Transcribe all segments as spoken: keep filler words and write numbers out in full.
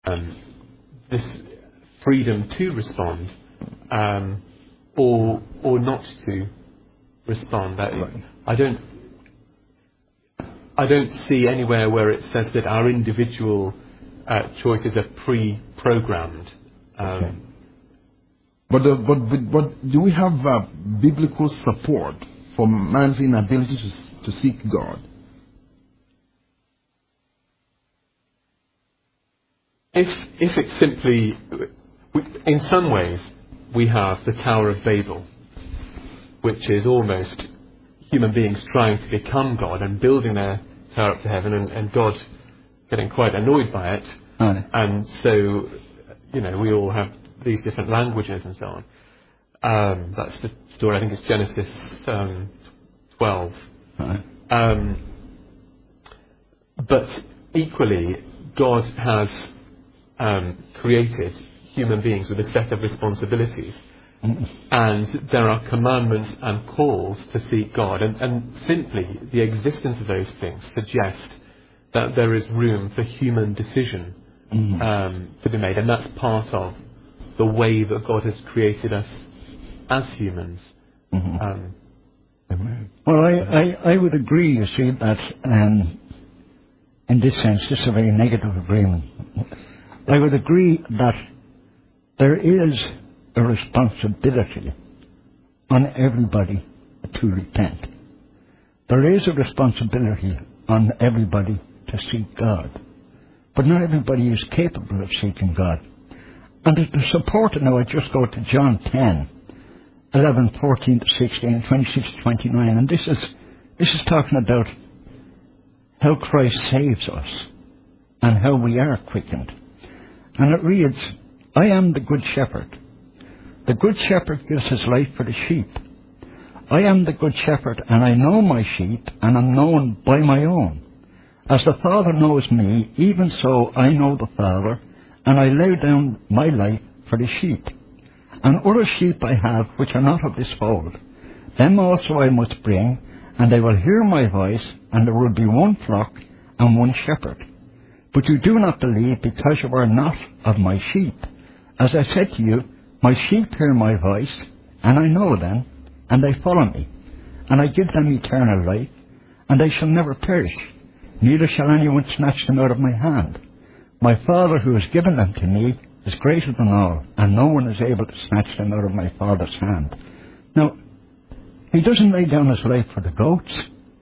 um, this freedom to respond, um, or or not to respond. I, Right. I don't I don't see anywhere where it says that our individual uh, choices are pre-programmed. Um, Okay. But, uh, but, but, but do we have uh, biblical support for man's inability to, to seek God? If if it's simply, in some ways, we have the Tower of Babel, which is almost human beings trying to become God and building their tower up to heaven, and, and God getting quite annoyed by it. Aye. And so, you know, we all have these different languages and so on. Um, that's the story. I think it's Genesis um, twelve. Aye. Um, but equally, God has um, created human beings with a set of responsibilities. And there are commandments and calls to seek God. And, and simply the existence of those things suggest that there is room for human decision Mm. um, to be made. And that's part of the way that God has created us as humans. Mm-hmm. Um, Amen. Well, I, I, I would agree, you see, that um, in this sense, this is a very negative agreement. I would agree that there is a responsibility on everybody to repent. There is a responsibility on everybody to seek God. But not everybody is capable of seeking God. And to support it now, I just go to John ten, eleven, fourteen to sixteen, twenty-six to twenty-nine. And this is, this is talking about how Christ saves us and how we are quickened. And it reads, I am the good shepherd. The good shepherd gives his life for the sheep. I am the good shepherd, and I know my sheep, and am known by my own. As the Father knows me, even so I know the Father, and I lay down my life for the sheep. And other sheep I have which are not of this fold. Them also I must bring, and they will hear my voice, and there will be one flock and one shepherd. But you do not believe because you are not of my sheep. As I said to you, my sheep hear my voice, and I know them, and they follow me. And I give them eternal life, and they shall never perish, neither shall anyone snatch them out of my hand. My Father who has given them to me is greater than all, and no one is able to snatch them out of my Father's hand. Now, he doesn't lay down his life for the goats.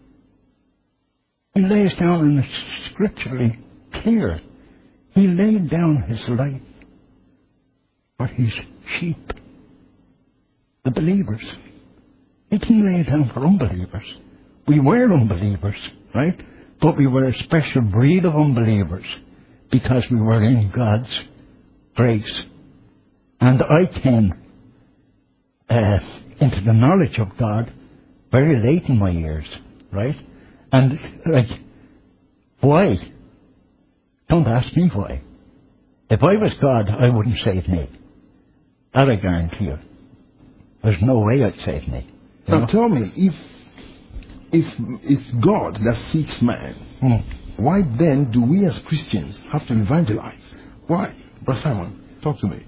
He lays down, and it's scripturally clear, he laid down his life for his sheep, the believers. He didn't lay it down for unbelievers. We were unbelievers, right? But we were a special breed of unbelievers because we were in God's grace. And I came uh, into the knowledge of God very late in my years, right? And, like, why? Don't ask me why. If I was God, I wouldn't save me. That I guarantee you. There's no way I'd save me. Now tell me, if if it's God that seeks man, Hmm. why then do we as Christians have to evangelize? Why? Brother Simon, talk to me.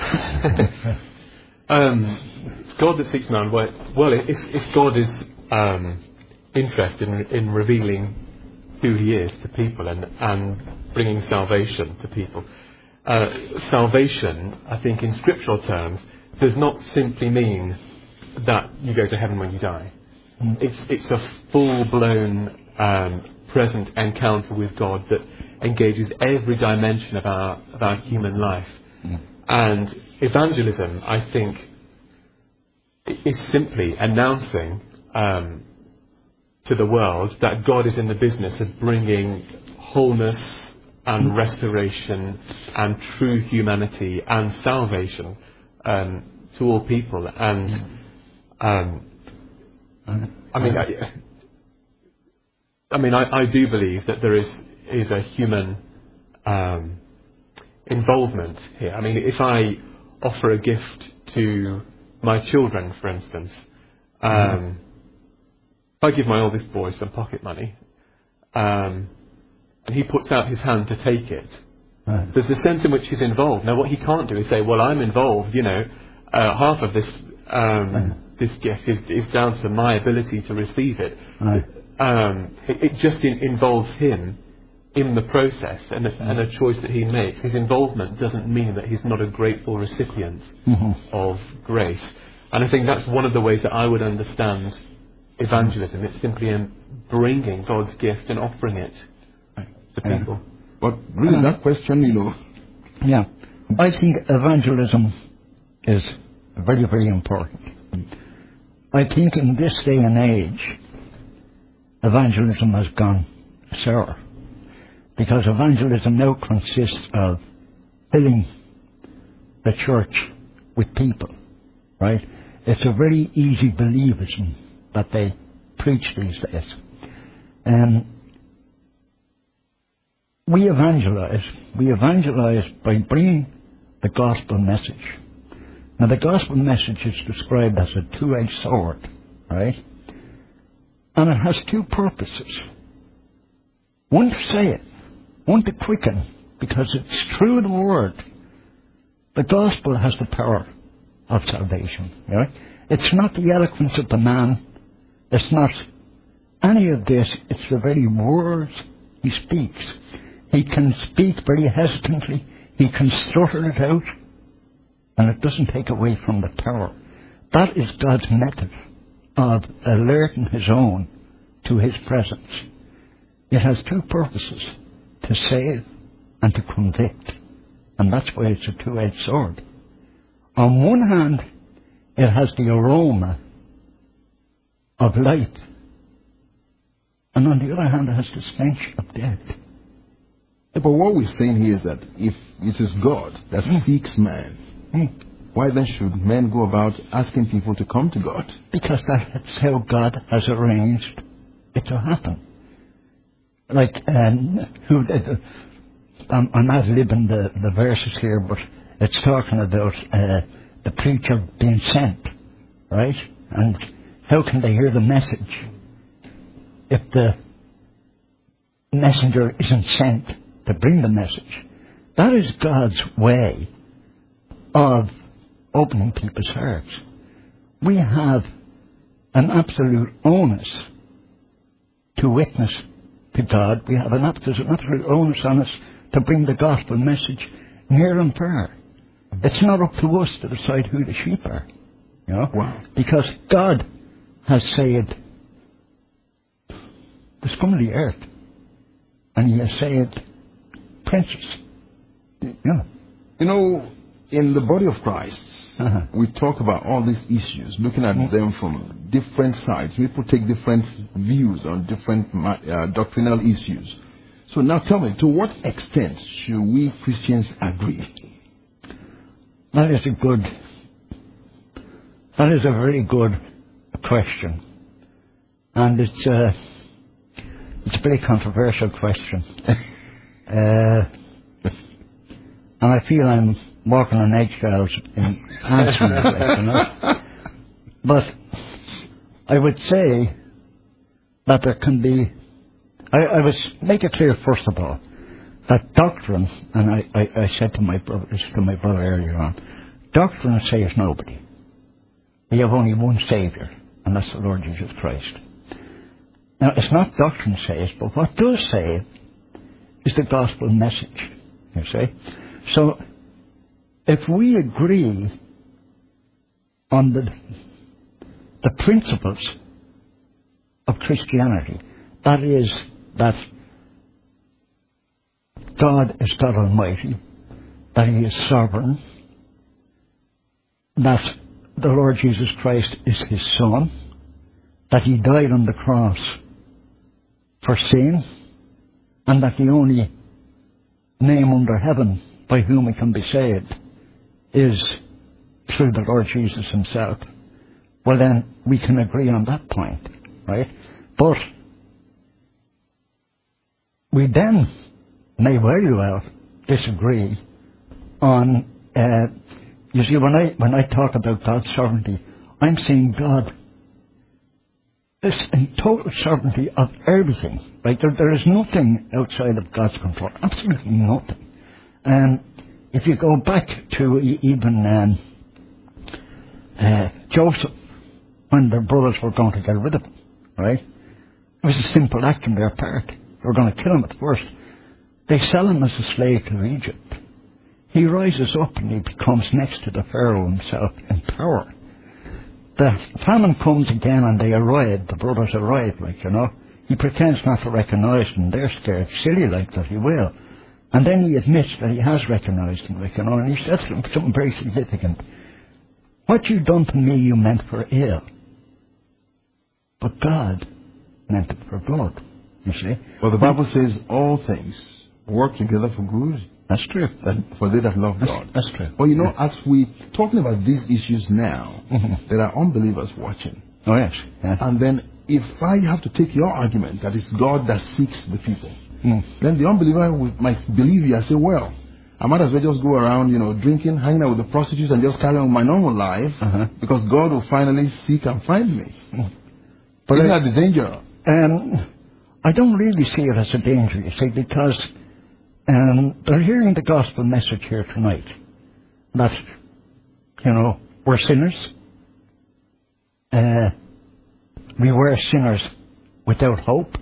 um, it's God that seeks man. Well, well, if, if God is um, interested in, in revealing who he is to people and, and bringing salvation to people, uh, salvation, I think in scriptural terms, does not simply mean that you go to heaven when you die. Mm. It's it's a full-blown um, present encounter with God that engages every dimension of our of our human life. Mm. And evangelism, I think, is simply announcing um, to the world that God is in the business of bringing wholeness and restoration and true humanity and salvation um, to all people. And um, I mean, I, I mean, I, I do believe that there is is a human um, involvement here. I mean, if I offer a gift to my children, for instance, um, mm-hmm. if I give my oldest boy some pocket money, um, and he puts out his hand to take it, Right. There's the sense in which he's involved. Now, what he can't do is say, well, I'm involved, you know, uh, half of this um, right. this gift is, is down to my ability to receive it. Right. Um, it, it just in, involves him in the process and a, and a choice that he makes. His involvement doesn't mean that he's not a grateful recipient Mm-hmm. of grace. And I think that's one of the ways that I would understand evangelism. It's simply in bringing God's gift and offering it to Yeah. people. But really, that question, you know, Yeah. I think evangelism is very, very important. I think in this day and age, evangelism has gone sour. Because evangelism now consists of filling the church with people, right? It's a very easy believism that they preach these days. And we evangelize, we evangelize by bringing the gospel message. Now the gospel message is described as a two-edged sword, right? And it has two purposes. One to save, one to quicken, because it's through the word. The gospel has the power of salvation, right? It's not the eloquence of the man. It's not any of this. It's the very words he speaks. He can speak very hesitantly. He can stutter it out. And it doesn't take away from the power. That is God's method of alerting his own to his presence. It has two purposes, to save and to convict. And that's why it's a two-edged sword. On one hand, it has the aroma of life. And on the other hand, it has the stench of death. Yeah, but what we're saying here is that if it is God that Mm. seeks man, Mm. why then should men go about asking people to come to God? Because that's how God has arranged it to happen. Like, um, who, uh, I'm, I'm not living the, the verses here, but it's talking about uh, the preacher being sent, right? And how can they hear the message if the messenger isn't sent to bring the message? That is God's way of opening people's hearts. We have an absolute onus to witness to God. We have an absolute, an absolute onus on us to bring the gospel message near and far. It's not up to us to decide who the sheep are, you know, Wow. because God has saved the scum of the earth, and He has saved princes. You know. You know, in the body of Christ, Uh-huh. we talk about all these issues, looking at Mm. them from different sides. People take different views on different uh, doctrinal issues. So now tell me, to what extent should we Christians agree? That is a good, that is a very good question. And it's a, it's a very controversial question. uh, and I feel I'm walking on eggshells in answering the question. You know? But I would say that there can be, I, I would make it clear first of all, that doctrine, and I, I, I said to my brother, to my brother earlier on, doctrine saves nobody. We have only one Saviour, and that's the Lord Jesus Christ. Now, it's not doctrine saves, but what does save is the gospel message, you see. So, if we agree on the, the principles of Christianity, that is, that God is God Almighty, that He is sovereign, that the Lord Jesus Christ is His Son, that He died on the cross for sin, and that the only name under heaven by whom we can be saved is through the Lord Jesus Himself. Well then, we can agree on that point, right? But we then may very well disagree on, uh, you see, when I, when I talk about God's sovereignty, I'm saying God is in total sovereignty of everything, right? There, there is nothing outside of God's control, absolutely nothing. And if you go back to e- even um, uh, Joseph, when their brothers were going to get rid of him, right? It was a simple act on their part. They were going to kill him at first. They sell him as a slave to Egypt. He rises up and he becomes next to the Pharaoh himself in power. The famine comes again and they arrive, the brothers arrive, like, you know. He pretends not to recognize them. They're scared, silly like that he will. And then he admits that he has recognized them, like, you know, and he says to them something very significant. What you done to me you meant for ill. But God meant it for good, you see. Well, the Bible says all things work together for good. That's true. That for they that love That's, God. that's true. Well, you know, Yeah. as we talking about these issues now, Mm-hmm. there are unbelievers watching. Oh, yes. Yeah. And then if I have to take your argument that it's God that seeks the people, Mm. then the unbeliever will, might believe you and say, well, I might as well just go around, you know, drinking, hanging out with the prostitutes and just carry on my normal life Uh-huh. because God will finally seek and find me. Mm. But But isn't I- that the danger? Um, I don't really see it as a danger, you see, because um, they're hearing the gospel message here tonight. That, you know, we're sinners. Uh, we were sinners without hope.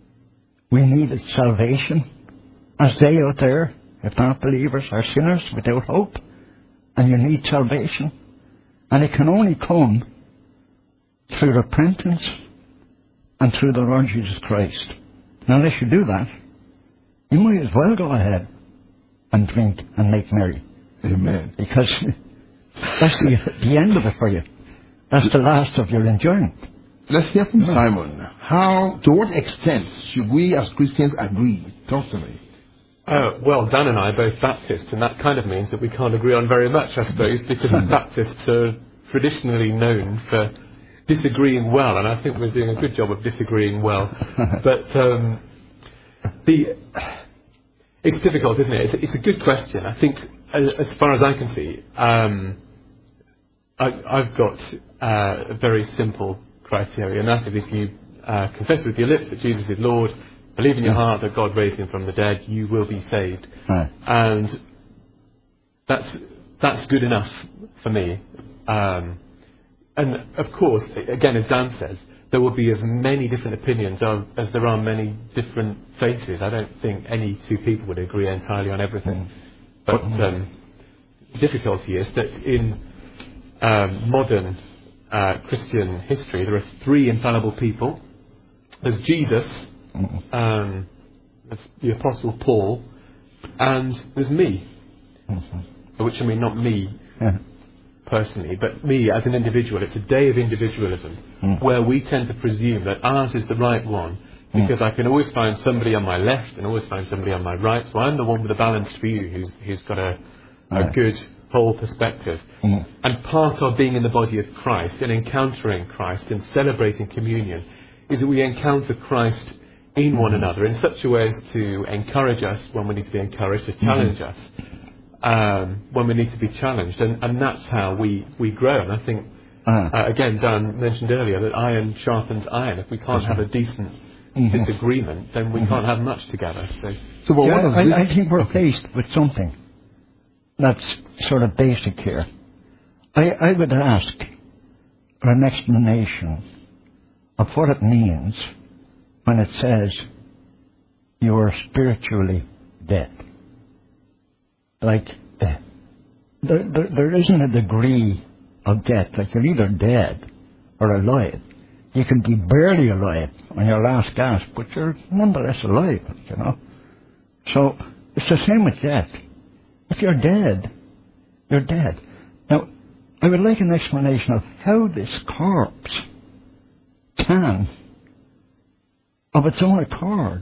We needed salvation. As they out there, if not believers, are sinners without hope. And you need salvation. And it can only come through repentance and through the Lord Jesus Christ. Now, unless you do that, you might as well go ahead and drink and make merry. Amen. Because that's the, the end of it for you. That's the last of your enjoyment. Let's hear from Simon. How, to what extent should we as Christians agree? Talk to me. Uh, well, Dan and I are both Baptists, and that kind of means that we can't agree on very much, I suppose, because Baptists are traditionally known for disagreeing well, and I think we're doing a good job of disagreeing well. But um, the it's difficult, isn't it? It's, it's a good question. I think, as, as far as I can see, um, I, I've got uh, a very simple criteria, and that is if you uh, confess with your lips that Jesus is Lord, believe in your heart that God raised him from the dead, you will be saved. Right. And that's that's good enough for me. Um, and of course, again, as Dan says, there will be as many different opinions of, as there are many different faces. I don't think any two people would agree entirely on everything. But um, the difficulty is that in um, modern uh, Christian history, there are three infallible people. There's Jesus, um, there's the Apostle Paul, and there's me. Mm-hmm. Which I mean, not me Yeah. personally, but me as an individual. It's a day of individualism, Mm. where we tend to presume that ours is the right one, because I can always find somebody on my left and always find somebody on my right, so I'm the one with a balanced view who's, who's got a, a Right. good whole perspective. Mm. And part of being in the body of Christ and encountering Christ and celebrating communion is that we encounter Christ in one another in such a way as to encourage us when we need to be encouraged, to challenge us um, when we need to be challenged, and, and that's how we, we grow. And I think, Uh-huh. uh, again, Dan mentioned earlier that iron sharpens iron. If we can't have a decent Mhm. disagreement, then we can't have much together. So, So, but Yeah, what does I, this... I think we're faced with something that's sort of basic here. I, I would ask for an explanation of what it means when it says you are spiritually dead. Like, uh, there, there, there isn't a degree of death. Like, you're either dead or alive. You can be barely alive on your last gasp, but you're nonetheless alive, you know. So, it's the same with death. If you're dead, you're dead. Now, I would like an explanation of how this corpse can, of its own accord,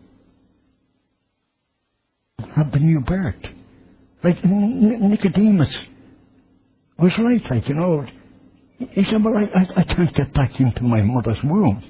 have the new birth. Like N- Nicodemus was right, like, you know, he said, well, I, I, I can't get back into my mother's womb.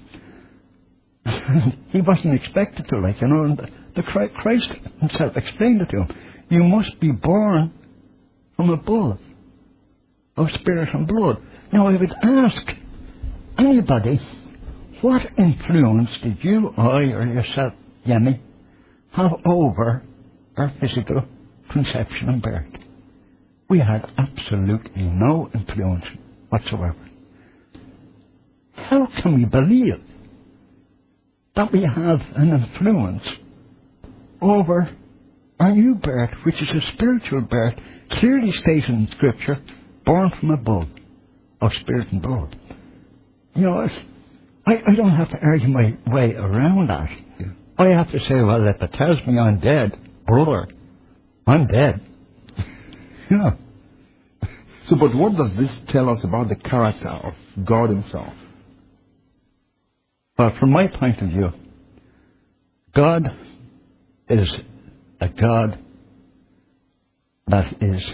He wasn't expected to, like, you know, and the Christ himself explained it to him. You must be born from above, of spirit and blood. Now, I would ask anybody, what influence did you, I, or yourself, Yemi, have over our physical conception and birth. We had absolutely no influence whatsoever. How can we believe that we have an influence over our new birth, which is a spiritual birth, clearly stated in Scripture, born from above, of spirit and blood? You know, it's, I, I don't have to argue my way around that. Yeah. I have to say, well, if it tells me I'm dead, brother, I'm dead. You know. So, but what does this tell us about the character of God himself? Well, from my point of view, God is a God that is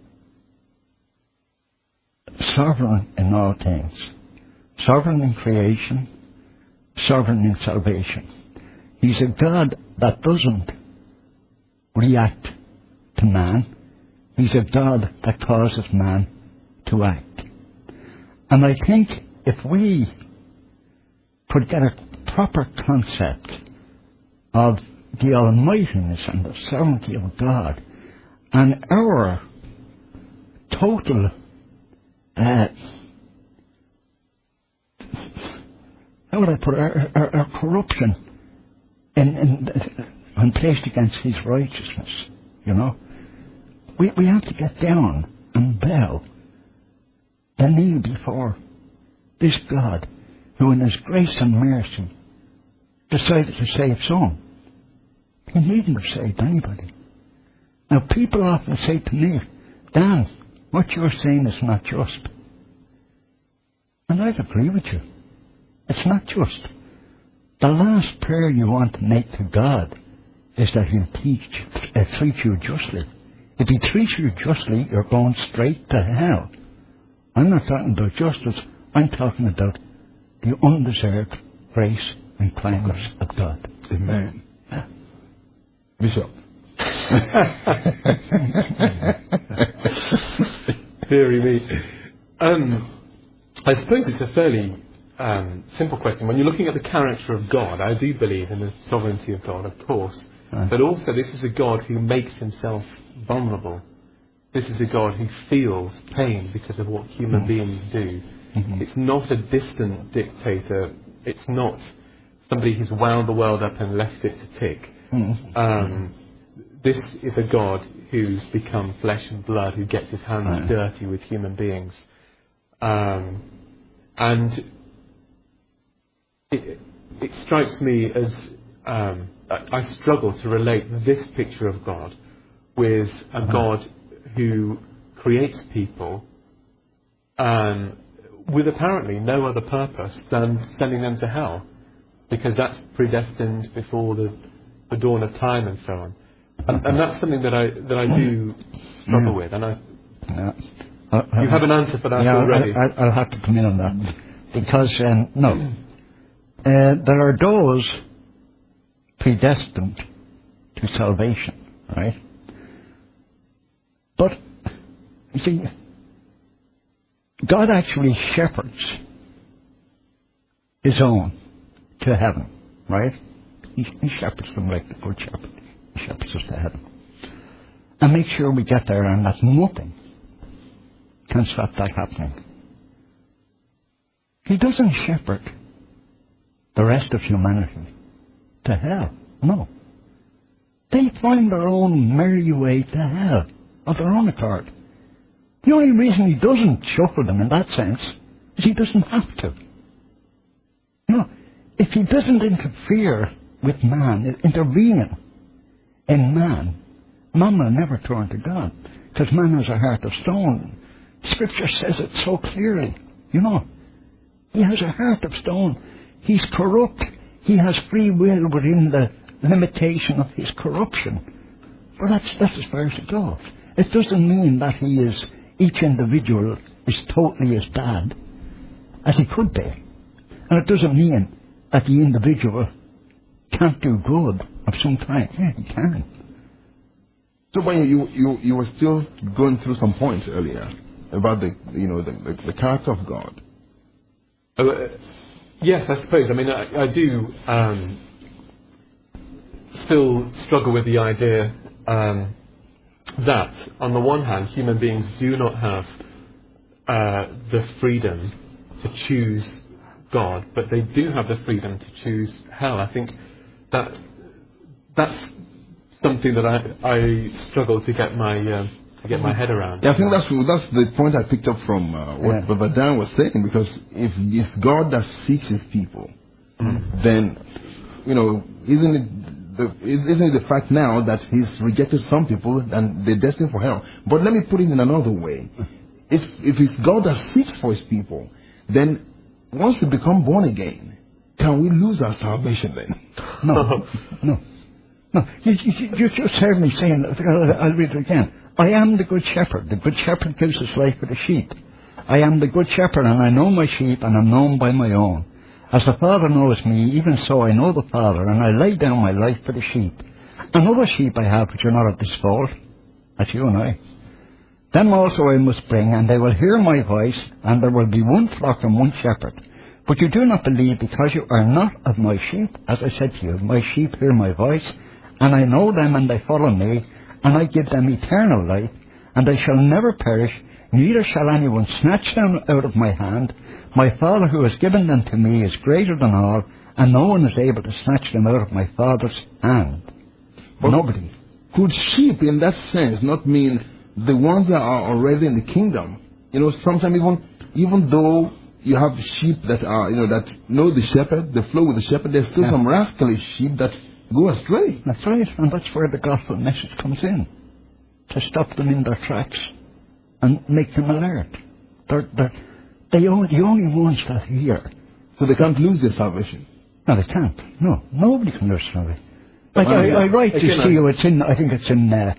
sovereign in all things. Sovereign in creation, sovereign in salvation. He's a God that doesn't react to man. He's a God that causes man to act. And I think if we could get a proper concept of the almightiness and the sovereignty of God and our total uh, how would I put it, our, our, our corruption in, in, in placed against his righteousness, you know, we, we have to get down and bow the knee before this God who in his grace and mercy decided to save some. He needn't have saved anybody. Now, people often say to me, Dan, what you're saying is not just. And I'd agree with you. It's not just. The last prayer you want to make to God is that he'll teach, uh, treat you justly. If he treats you justly, you're going straight to hell. I'm not talking about justice. I'm talking about the undeserved grace and kindness of God. Amen. Yeah. Bishop. Deary me. Um, I suppose it's a fairly um, simple question. When you're looking at the character of God, I do believe in the sovereignty of God, of course. Right. But also this is a God who makes himself vulnerable. This is a God who feels pain because of what human mm. beings do. Mm-hmm. It's not a distant dictator. It's not somebody who's wound the world up and left it to tick. Mm-hmm. Um, this is a God who's become flesh and blood, who gets his hands right. dirty with human beings. Um, and it, it strikes me as um, I, I struggle to relate this picture of God with a God who creates people um, with apparently no other purpose than sending them to hell, because that's predestined before the, the dawn of time and so on. And, and that's something that I that I do struggle with. And I, yeah. uh, you have an answer for that yeah, already. I, I, I'll have to come in on that because um, no, uh, there are those predestined to salvation, right? But you see, God actually shepherds his own to heaven, right? He, he shepherds them like the good shepherd. He shepherds us to heaven. And make sure we get there and that nothing can stop that happening. He doesn't shepherd the rest of humanity to hell. No. They find their own merry way to hell of their own accord. The only reason he doesn't shuffle them in that sense is he doesn't have to. No. If he doesn't interfere with man, intervening in man, man will never turn to God, because man has a heart of stone. Scripture says it so clearly. You know, he has a heart of stone. He's corrupt. He has free will within the limitation of his corruption. But that's, that's as far as it goes. It doesn't mean that he is, each individual is totally as bad as he could be. And it doesn't mean that the individual can't do good of some kind. Yeah, he can. So, when you, you you were still going through some points earlier about the you know the the, the character of God. Oh, uh, yes, I suppose. I mean, I, I do um, still struggle with the idea um, that, on the one hand, human beings do not have uh, the freedom to choose God, but they do have the freedom to choose hell. I think that that's something that I, I struggle to get my uh, to get my head around. Yeah, I think that's that's the point I picked up from uh, what Yeah. Brother Dan was saying, because if it's God that seeks His people, Mm. then, you know, isn't it the isn't it the fact now that He's rejected some people and they're destined for hell? But let me put it in another way: if if it's God that seeks for His people, then once we become born again, can we lose our salvation then? No, no, no. You, you, you just heard me saying, I'll, I'll read it again. I am the good shepherd. The good shepherd gives his life for the sheep. I am the good shepherd, and I know my sheep, and am known by my own. As the Father knows me, even so I know the Father, and I lay down my life for the sheep. Another sheep I have which are not of this fold. That's you and I. Them also I must bring, and they will hear my voice, and there will be one flock and one shepherd. But you do not believe, because you are not of my sheep. As I said to you, my sheep hear my voice, and I know them, and they follow me, and I give them eternal life, and they shall never perish, neither shall anyone snatch them out of my hand. My Father who has given them to me is greater than all, and no one is able to snatch them out of my Father's hand. But Nobody. could sheep in that sense not mean the ones that are already in the kingdom? You know, sometimes even even though you have sheep that are, you know, that know the shepherd, they flow with the shepherd, there's still Yeah. some rascally sheep that go astray. That's right, and that's where the gospel message comes in. To stop them in their tracks and make them alert. They're, they're, they only, the only ones that hear. So they can't lose their salvation. No, they can't. No, nobody can lose salvation. Like Well, I, yeah. I write this Again, to I- you, it's in, I think it's in uh,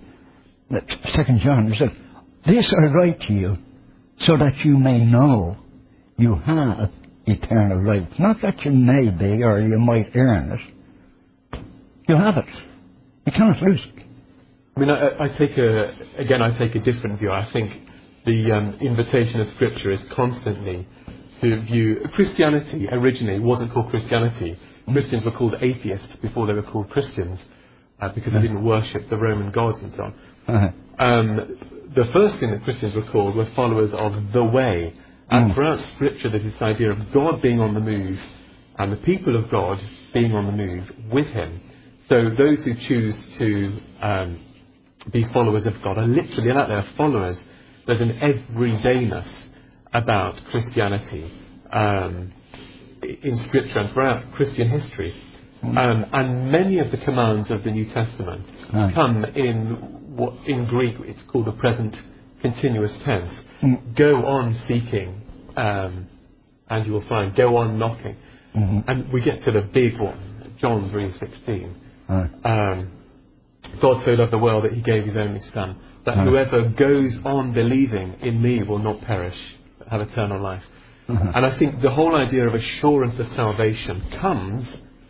Second John. It says, this I write to you so that you may know you have eternal life. Not that you may be or you might earn it. You have it. You cannot lose it. I mean, I, I take a again. I take a different view. I think the um, invitation of Scripture is constantly to view Christianity. Originally, wasn't called Christianity. Christians were called atheists before they were called Christians, uh, because they didn't worship the Roman gods and so on. Uh-huh. Um, the first thing that Christians were called were followers of the way. And Mm. throughout Scripture, there's this idea of God being on the move and the people of God being on the move with Him. So those who choose to um, be followers of God are literally out there followers. There's an everydayness about Christianity um, in Scripture and throughout Christian history. Um, and many of the commands of the New Testament Right. come in what in Greek it's called the present continuous tense. Mm. Go on seeking, um, and you will find. Go on knocking. Mhm. And we get to the big one, John three sixteen. Right. Um, God so loved the world that He gave His only Son, that Right. whoever goes on believing in me will not perish, but have eternal life. Mhm. And I think the whole idea of assurance of salvation comes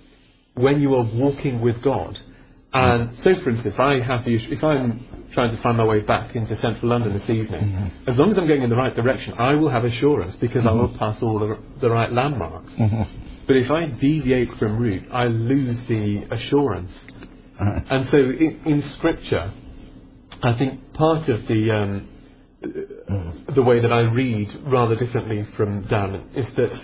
when you are walking with God. And so, for instance, I have the issue, if I'm trying to find my way back into central London this evening, Mm-hmm. as long as I'm going in the right direction, I will have assurance because I will pass all the, the right landmarks. Mhm. But if I deviate from route, I lose the assurance. Right. And so in, in Scripture, I think part of the um, the way that I read rather differently from Dan is that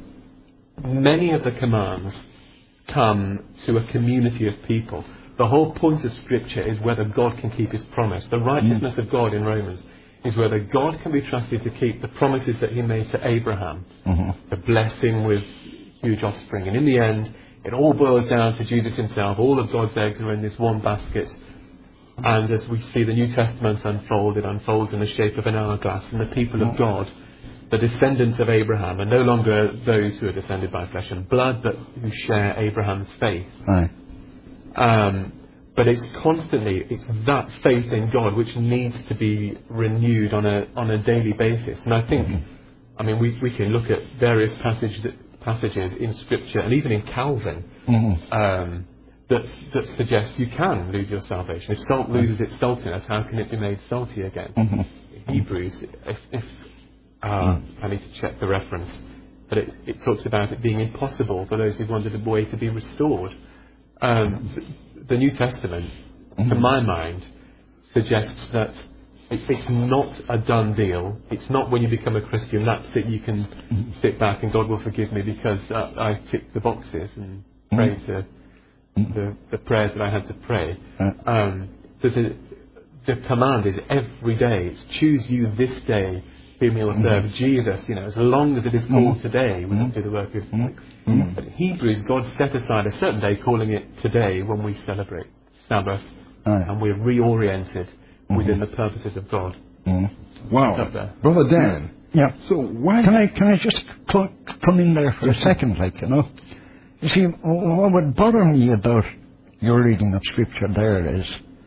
many of the commands come to a community of people. The whole point of Scripture is whether God can keep His promise. The righteousness of God in Romans is whether God can be trusted to keep the promises that He made to Abraham, Mhm. to bless him with huge offspring. And in the end, it all boils down to Jesus Himself. All of God's eggs are in this one basket. And as we see the New Testament unfold, it unfolds in the shape of an hourglass. And the people of God, the descendants of Abraham, are no longer those who are descended by flesh and blood, but who share Abraham's faith. Right. Um, but it's constantly, it's that faith in God which needs to be renewed on a on a daily basis. And I think, I mean, we, we can look at various passage, passages in Scripture, and even in Calvin, Mhm. um, that, that suggest you can lose your salvation. If salt loses its saltiness, how can it be made salty again? Mhm. In Hebrews, if, if uh, I need to check the reference, but it, it talks about it being impossible for those who wanted a way to be restored. Um, the New Testament, to my mind, suggests that it, it's not a done deal. It's not when you become a Christian, that's it, you can mm-hmm. sit back and God will forgive me because uh, I ticked the boxes and prayed mm-hmm. the, the, the prayers that I had to pray. Uh-huh. Um, there's a, the command is every day. It's choose you this day whom you will serve. Mm-hmm. Jesus, you know, as long as it is called mm-hmm. today, we must do the work of mm-hmm. But in Hebrews, God set aside a certain day, calling it today, when we celebrate Sabbath, oh, yeah. and we're reoriented mm-hmm. within the purposes of God. Mm-hmm. Wow, Brother Dan. Yeah. So why can I can I just cl- come in there for yes. a second, like you know? You see, what would bother me about your reading of Scripture there is,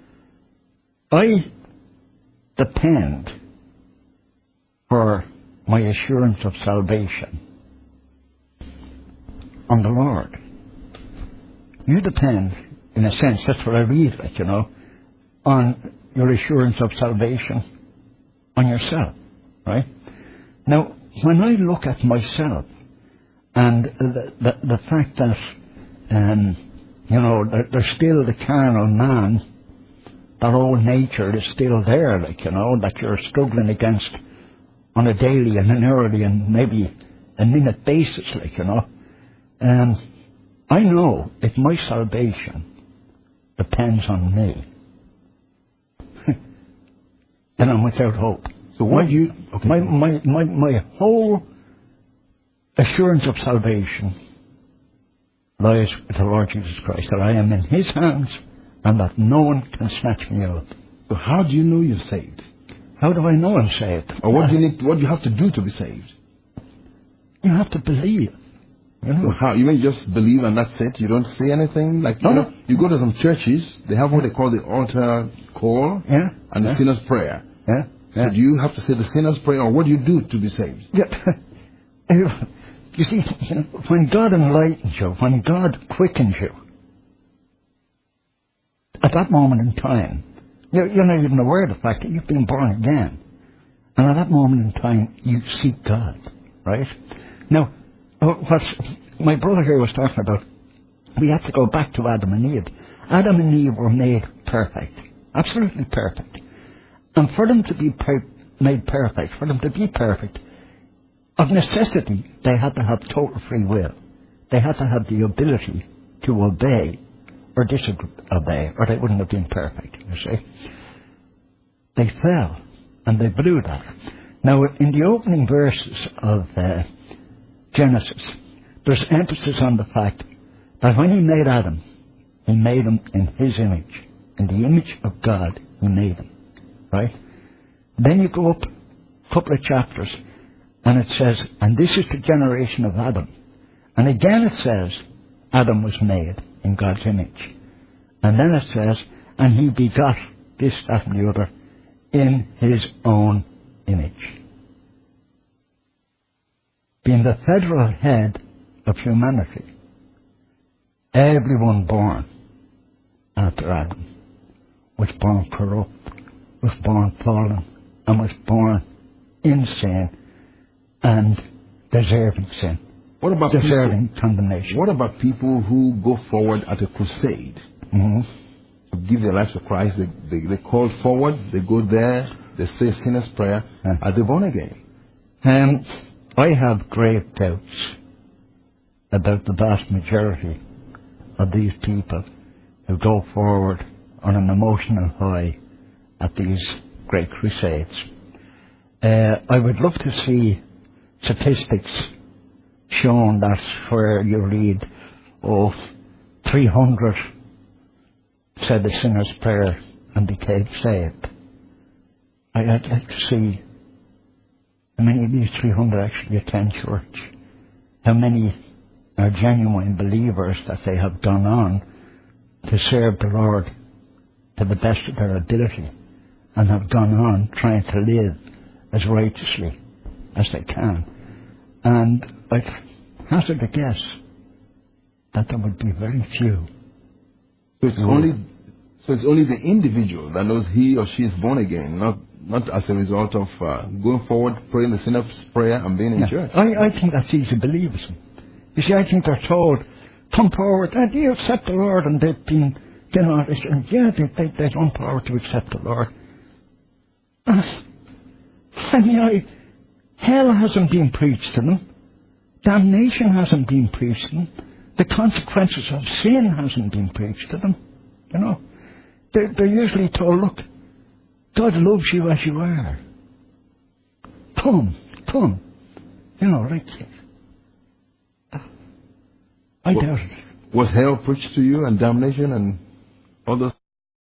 I depend for my assurance of salvation on the Lord. You depend, in a sense, that's what I read, like, you know, on your assurance of salvation on yourself, right? Now, when I look at myself and the, the, the fact that, um, you know, there, there's still the carnal man, that old nature is still there, like, you know, that you're struggling against on a daily and an hourly and maybe a minute basis, like, you know. Um, I know if my salvation depends on me, then I'm without hope. So what do you... Okay. My, my, my, my whole assurance of salvation lies with the Lord Jesus Christ, that I am in His hands and that no one can snatch me out. So how do you know you're saved? How do I know I'm saved? Or what do you need? What do you have to do to be saved? You have to believe. You know? So how? You may just believe and that's it? You don't say anything? Like, you no, know, no. You go to some churches, they have what they call the altar call yeah. and yeah. the sinner's prayer. Yeah. yeah. So do you have to say the sinner's prayer, or what do you do to be saved? Yeah. You see, you know, when God enlightens you, when God quickens you, at that moment in time, you're, you're not even aware of the fact that you've been born again. And at that moment in time, you seek God, right? Now, what my brother here was talking about, we have to go back to Adam and Eve. Adam and Eve were made perfect, absolutely perfect. And for them to be per- made perfect, for them to be perfect, of necessity, they had to have total free will. They had to have the ability to obey or disobey, or they wouldn't have been perfect, you see. They fell, and they blew that. Now, in the opening verses of uh, Genesis, there's emphasis on the fact that when He made Adam, He made him in His image. In the image of God, He made him, right? Then you go up a couple of chapters, and it says, and this is the generation of Adam. And again it says, Adam was made in God's image. And then it says, and he begot this, that, and the other in His own image. Being the federal head of humanity, everyone born after Adam was born corrupt, was born fallen, and was born in sin and deserving sin. What about deserving people, condemnation? What about people who go forward at a crusade mm-hmm. to give their lives to Christ? They, they, they call forward, they go there, they say a sinner's prayer. Yeah. Are they born again? Um, I have great doubts about the vast majority of these people who go forward on an emotional high at these great crusades. Uh, I would love to see statistics shown that where you read, oh, three hundred said the sinner's prayer and became saved. I'd like to see how many of these three hundred actually attend church, how many are genuine believers that they have gone on to serve the Lord to the best of their ability and have gone on trying to live as righteously as they can. And I'd hazard a guess that there would be very few. So it's only, so it's only the individual that knows he or she is born again, not not as a result of uh, going forward, praying the sinner's prayer and being in yeah. church. I, I think that's easy believers. You see, I think they're told, come forward and you accept the Lord, and they've been You know, they say, yeah, they, they, they don't power to accept the Lord. That's, I mean, I, hell hasn't been preached to them. Damnation hasn't been preached to them. The consequences of sin hasn't been preached to them. You know, they're, they're usually told, look, God loves you as you are. Come, come. You know, like, I doubt it. Was hell preached to you and damnation and all those?